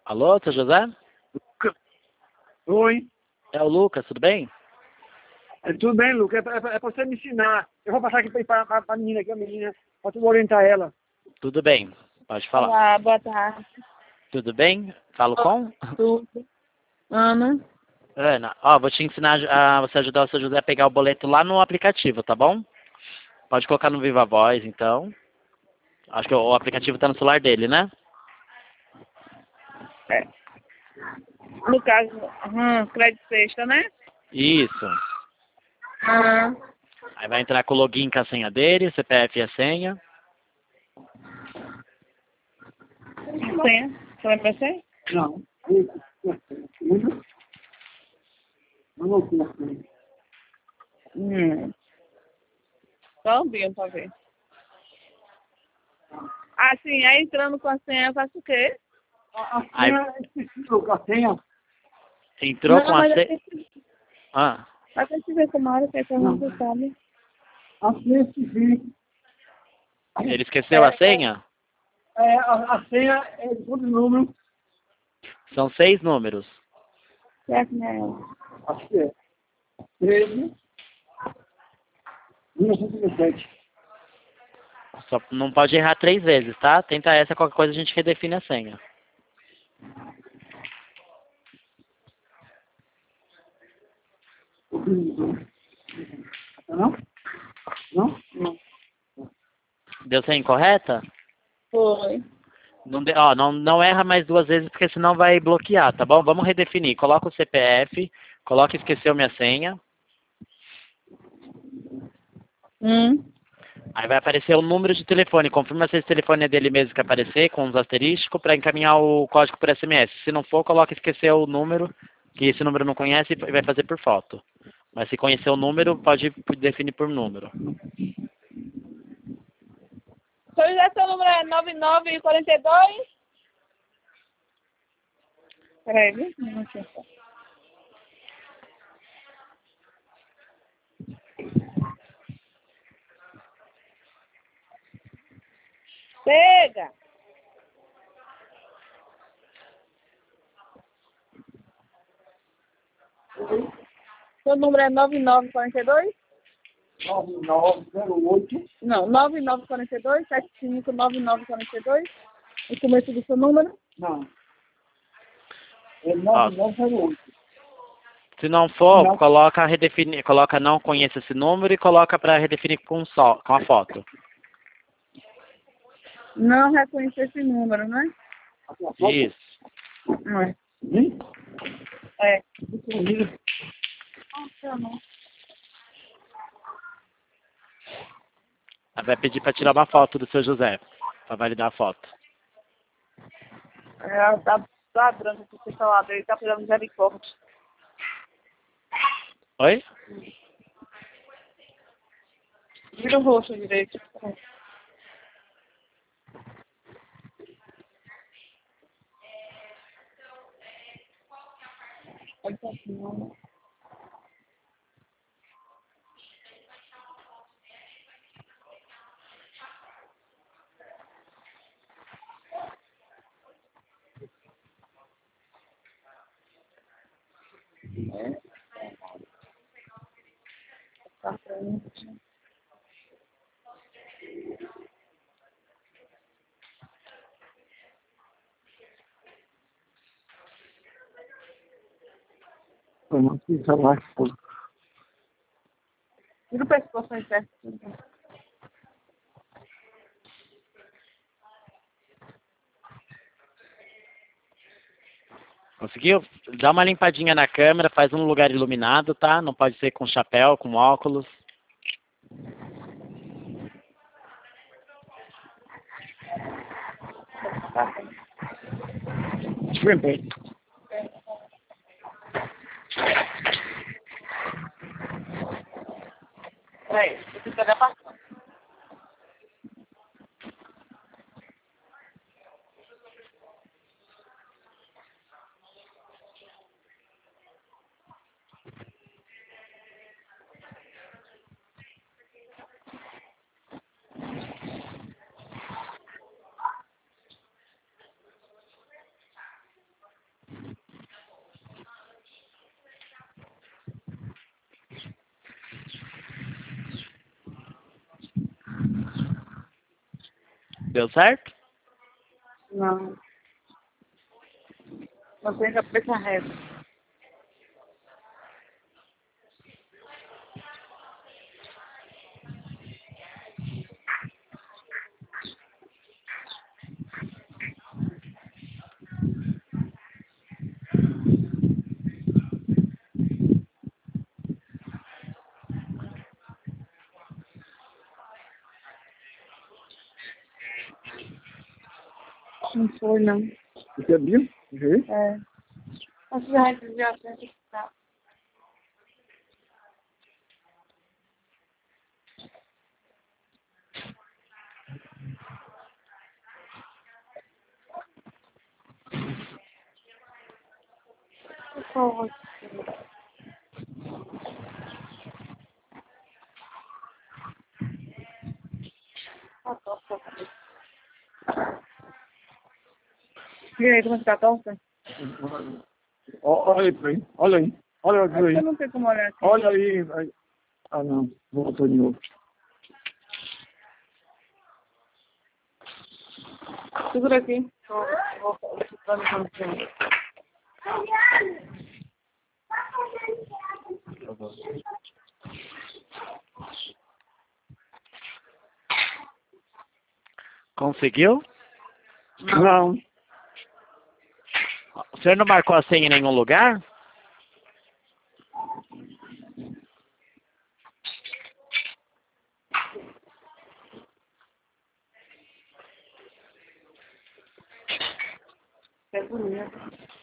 Alô, seu José? Oi. É o Lucas, tudo bem? Tudo bem, Lucas? É pra você me ensinar. Eu vou passar aqui pra a menina aqui, a menina, pra tu orientar ela. Tudo bem, pode falar. Olá, boa tarde. Tudo bem? Falo com? Tudo. Ana? Ana, ó, vou te ensinar a você ajudar o seu José a pegar o boleto lá no aplicativo, tá bom? Pode colocar no Viva Voz, então. Acho que o aplicativo tá no celular dele, né? No caso, crédito sexta, né? Isso. Aham. Aí vai entrar com o login com a senha dele, CPF e a senha. Senha? Você vai pra você? Não. Não. Só um dia pra ver. Ah, sim, aí entrando com a senha, eu faço o quê? A Aí senha, esqueci, Lucas, a senha. entrou com Não, a mas senha. Ah, a gente vê como hora que a gente sabe. A senha, esqueci. ele esqueceu a senha? A senha é de todo número. São 6 números. Será que não é ela? Acho que é. 13, 1917. Só não pode errar 3 vezes, tá? Tenta essa, qualquer coisa a gente redefine a senha. Não? Não? Não. Deu senha incorreta? Foi. Não, não erra mais 2 vezes, porque senão vai bloquear, tá bom? Vamos redefinir. Coloca o CPF, coloca esqueceu minha senha. Aí vai aparecer o número de telefone. Confirma se esse telefone é dele mesmo que aparecer, com os asterísticos, para encaminhar o código por SMS. Se não for, coloca esqueceu o número, que esse número não conhece e vai fazer por foto. Mas se conhecer o número, pode definir por número. Seu número é 9942? Peraí, viu? Um minutinho só. Chega! Seu número é 9942? 9908. Não, 9942, 759942. O começo do seu número? Não. É Ó, 9908. se não for, Não. coloca redefinir, coloca não conheça esse número e coloca para redefinir com a foto. Não reconheci esse número, né? Isso. Não é. Sim? É. Aí vai pedir para tirar uma foto do seu José, para validar a foto. Tá branco aqui, você falar dele, tá precisando de misericórdia. Oi? Vira o rosto direito. Olha pra cima. Tá frente. Vamos pisar lá. Vira o pescoço aí perto. Conseguiu? Dá uma limpadinha na câmera, faz um lugar iluminado, tá? Não pode ser com chapéu, com óculos. Shrimp. Peraí, eu preciso pegar pra cá. Deu certo? Não. Mantém a cabeça reta. Não foi, não. Você abriu? Viu? É. Acho que a gente já tem que estar. Por favor. E aí, como está a tosse? Olha aí pra mim. Olha aí. Olha aí. Eu não sei como olhar aqui. Olha aí. Ah, não. Voltou de novo. Segura aqui. Conseguiu? Não. O senhor não marcou a senha em nenhum lugar? É bonito.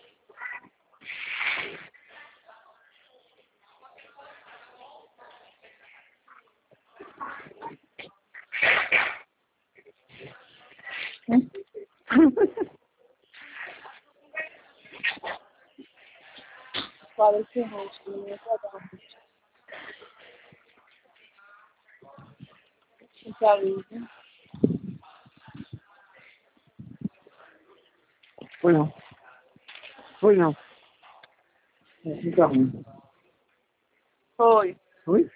Fala esse rosto, né? Centraliza. Foi não. Foi não. Não tá ruim. Foi. Foi?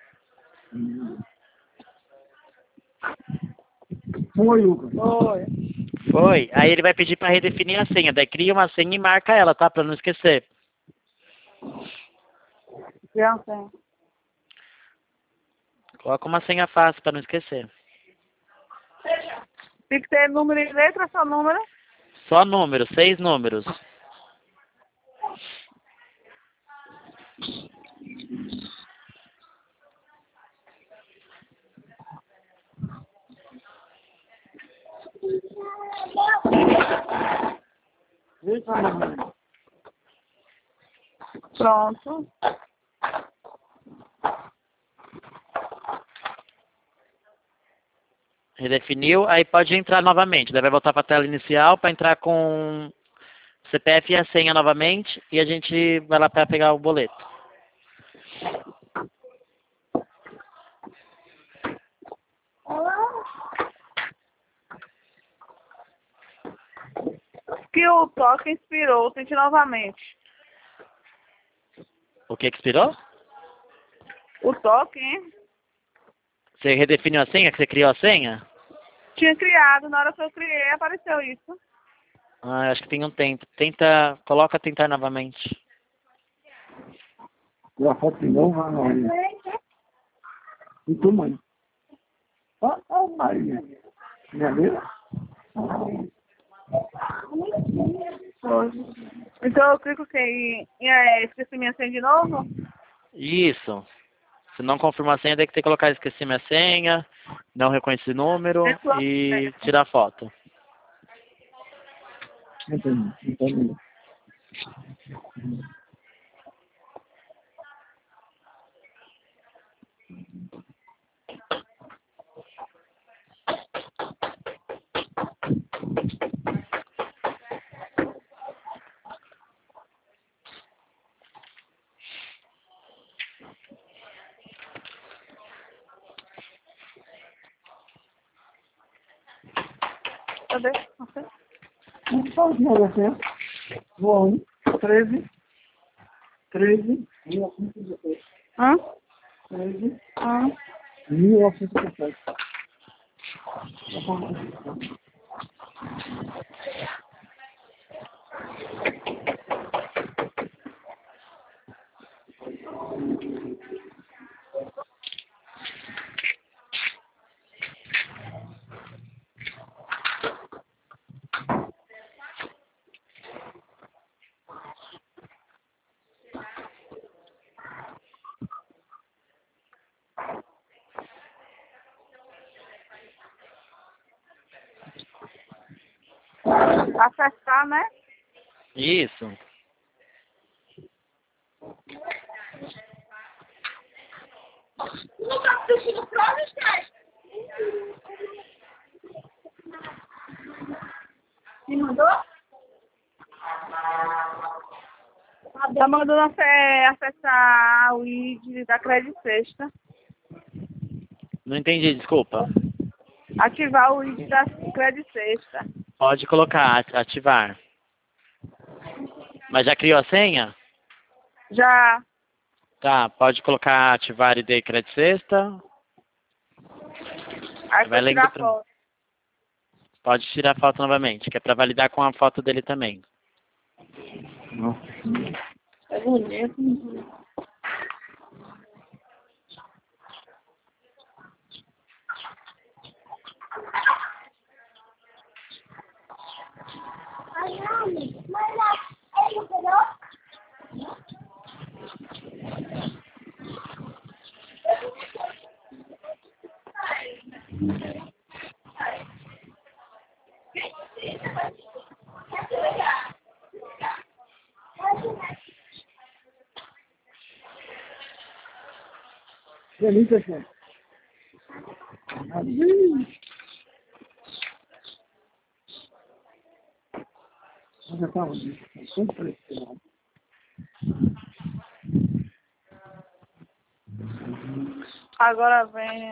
Foi, Lucas. Foi. Foi. Aí ele vai pedir para redefinir a senha. Daí cria uma senha e marca ela, tá? Para não esquecer. Já tem. Coloca uma senha fácil para não esquecer. Tem que ter número e letra, só número. Só números, 6 números. Pronto. Redefiniu, aí pode entrar novamente. Daí vai voltar para a tela inicial para entrar com CPF e a senha novamente. E a gente vai lá para pegar o boleto. Que o toque inspirou, tente novamente. O que expirou? O toque, hein? Você redefiniu a senha? Que você criou a senha? Tinha criado, na hora que eu criei, apareceu isso. Ah, acho que tem um tempo. Coloca tentar novamente. E a foto de novo, olha. E tu, mãe? Ó, Maria. Minha vida? Foi. Então eu clico em esqueci minha senha de novo? Isso. Se não confirmou a senha, tem que ter que colocar esqueci minha senha, não reconheci número e tirar foto. Entendi. Cadê? Não sei. Só os números assim, ó. 13, 1916. Hã? 13, Hã? 1917. Acessar, né? Isso. Me mandou? Tá mandando acessar o ID da Crédito Sexta. Não entendi, desculpa. Ativar o ID da Crédito Sexta. Pode colocar, ativar. Mas já criou a senha? Já. Tá, pode colocar ativar ID Crédito Sexta. Aí Vai vou tirar lendo pra... foto. Pode tirar a foto novamente, que é pra validar com a foto dele também. É bonito. Delícia, gente. Já tá onde? Sempre pressionado. Agora vem.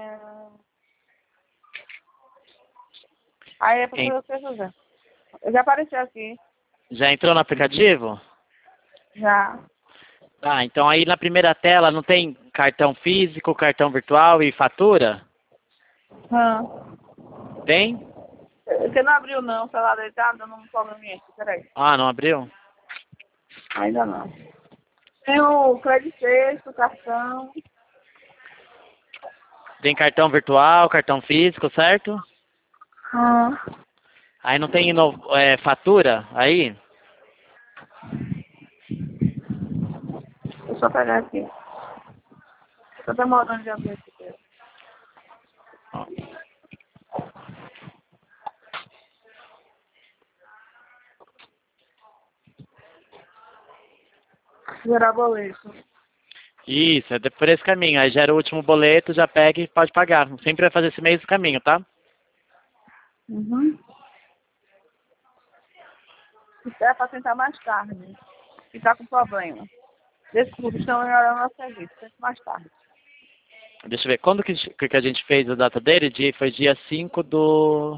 Aí é pra Em- você fazer. Já apareceu aqui. Já entrou no aplicativo? Já. Tá, então aí na primeira tela não tem cartão físico, cartão virtual e fatura? Tem? Você não abriu não, o celular dele tá dando um probleminha aqui, peraí. Ah, não abriu? Ainda não. Tem o Crédito Sexta, o cartão. Tem cartão virtual, cartão físico, certo? Aí não tem fatura aí? Deixa eu pegar aqui. Tô demorando de abrir aqui. Gerar boleto. Isso, é por esse caminho. Aí gera o último boleto, já pega e pode pagar. Sempre vai fazer esse mesmo caminho, tá? Uhum. Isso é pra tentar mais tarde. E tá com problema. Desculpa, estão melhorando o nosso serviço. Tenta mais tarde. Deixa eu ver. Quando que a gente fez a data dele? Foi dia 5 do...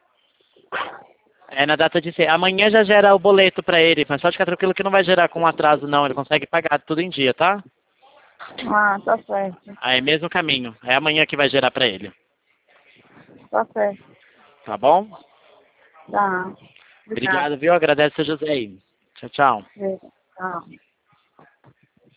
É na data de... Amanhã já gera o boleto pra ele, mas só ficar tranquilo que não vai gerar com atraso, não. Ele consegue pagar tudo em dia, tá? Ah, tá certo. Aí mesmo caminho. É amanhã que vai gerar pra ele. Tá certo. Tá bom? Tá. Obrigado, viu? Agradece o José aí. Tchau, tchau. Tchau.